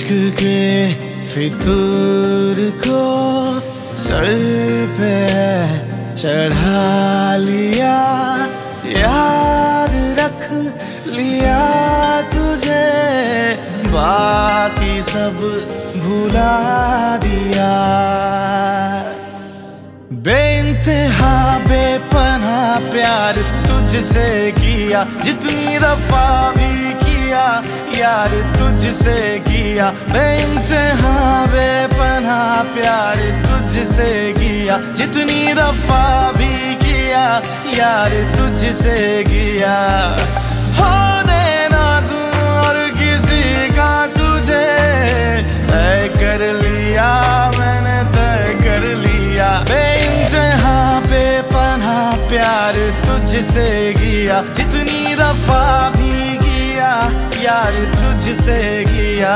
इश्क के फितूर को सर पे चढ़ा लिया, याद रख लिया तुझे, बाकी सब भुला दिया। बेइंतहा बेपनाह प्यार तुझसे किया, जितनी दफा भी किया यार तुझसे किया। बेइंतहा बेपनाह प्यार तुझसे किया, जितनी दफा भी किया यार तुझसे किया। होने ना दूं और किसी का तुझे, तय कर लिया मैंने तय कर लिया। बेइंतहा बेपनाह प्यार तुझसे किया, जितनी दफा भी किया यार तुझसे किया।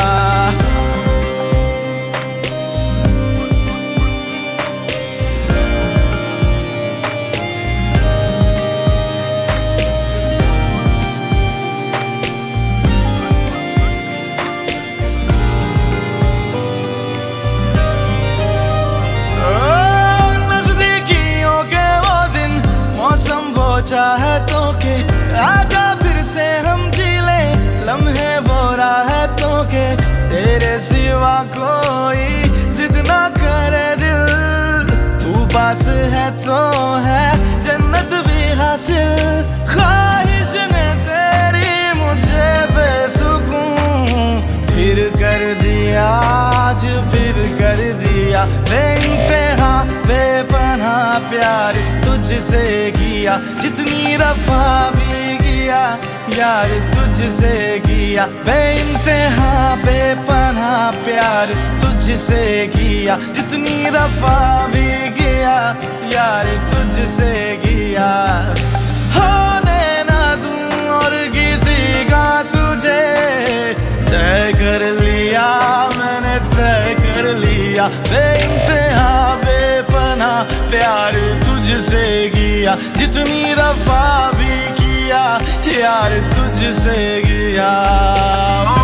चाहतों के आजा फिर से हम जी ले, लम्हे वो राहतों के, तेरे सिवा कोई जिद ना करे दिल। तू पास है तो है जन्नत भी हासिल, ख्वाहिश ने तेरी मुझे बेसुकून फिर कर दिया, आज फिर कर दिया। बेइंतहा बेपनाह प्यार तुझसे किया, जितनी दफा भी किया यार तुझसे किया। बेइंतहा बेपनाह प्यार तुझसे किया, जितनी दफा भी किया यार तुझसे किया। होने ना दूं और किसी का तुझे, तय कर लिया मैंने तय कर लिया। बेइंतहा बेपनाह प्यार तुझसे किया, जितनी दफा भी किया यार तुझसे किया।